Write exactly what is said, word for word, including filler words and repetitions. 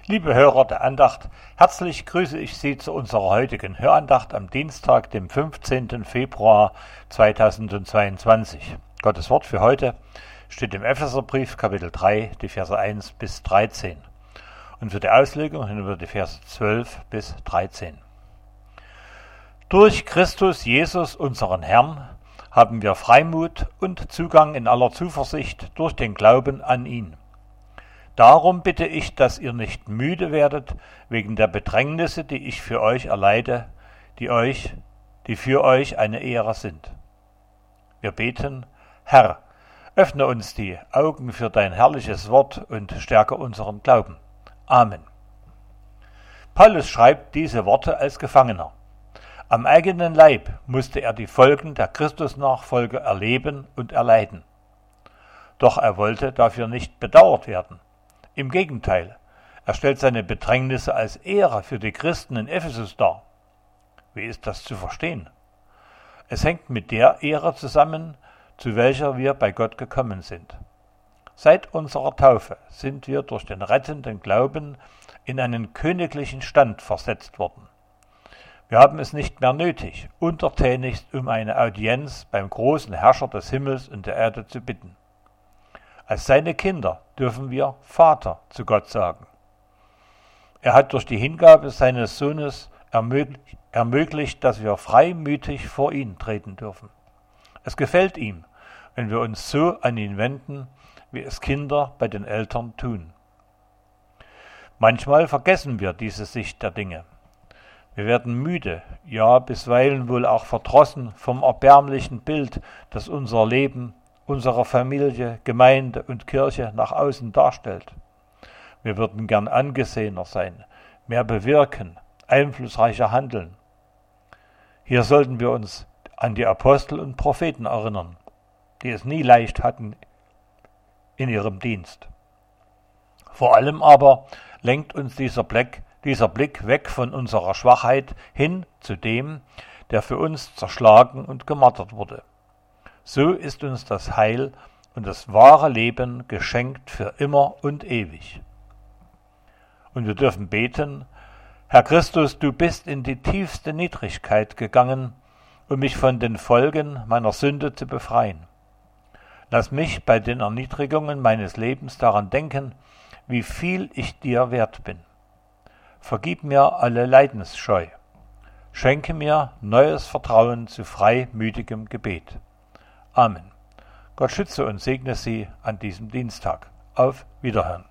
Liebe Hörer der Andacht, herzlich grüße ich Sie zu unserer heutigen Hörandacht am Dienstag, dem fünfzehnten Februar zweitausendzweiundzwanzig. Gottes Wort für heute steht im Epheserbrief, Kapitel drei, die Verse eins bis dreizehn. Und für die Auslegung hinüber die Verse zwölf bis dreizehn. Durch Christus Jesus, unseren Herrn, haben wir Freimut und Zugang in aller Zuversicht durch den Glauben an ihn. Darum bitte ich, dass ihr nicht müde werdet wegen der Bedrängnisse, die ich für euch erleide, die euch, die für euch eine Ehre sind. Wir beten: Herr, öffne uns die Augen für dein herrliches Wort und stärke unseren Glauben. Amen. Paulus schreibt diese Worte als Gefangener. Am eigenen Leib musste er die Folgen der Christusnachfolge erleben und erleiden. Doch er wollte dafür nicht bedauert werden. Im Gegenteil, er stellt seine Bedrängnisse als Ehre für die Christen in Ephesus dar. Wie ist das zu verstehen? Es hängt mit der Ehre zusammen, zu welcher wir bei Gott gekommen sind. Seit unserer Taufe sind wir durch den rettenden Glauben in einen königlichen Stand versetzt worden. Wir haben es nicht mehr nötig, untertänigst um eine Audienz beim großen Herrscher des Himmels und der Erde zu bitten. Als seine Kinder dürfen wir Vater zu Gott sagen. Er hat durch die Hingabe seines Sohnes ermöglicht, ermöglicht, dass wir freimütig vor ihn treten dürfen. Es gefällt ihm, wenn wir uns so an ihn wenden, wie es Kinder bei den Eltern tun. Manchmal vergessen wir diese Sicht der Dinge. Wir werden müde, ja bisweilen wohl auch verdrossen vom erbärmlichen Bild, das unser Leben, unsere Familie, Gemeinde und Kirche nach außen darstellt. Wir würden gern angesehener sein, mehr bewirken, einflussreicher handeln. Hier sollten wir uns an die Apostel und Propheten erinnern, die es nie leicht hatten in ihrem Dienst. Vor allem aber lenkt uns dieser Blick, dieser Blick weg von unserer Schwachheit hin zu dem, der für uns zerschlagen und gemartert wurde. So ist uns das Heil und das wahre Leben geschenkt für immer und ewig. Und wir dürfen beten: Herr Christus, du bist in die tiefste Niedrigkeit gegangen, um mich von den Folgen meiner Sünde zu befreien. Lass mich bei den Erniedrigungen meines Lebens daran denken, wie viel ich dir wert bin. Vergib mir alle Leidensscheu. Schenke mir neues Vertrauen zu freimütigem Gebet. Amen. Gott schütze und segne Sie an diesem Dienstag. Auf Wiederhören.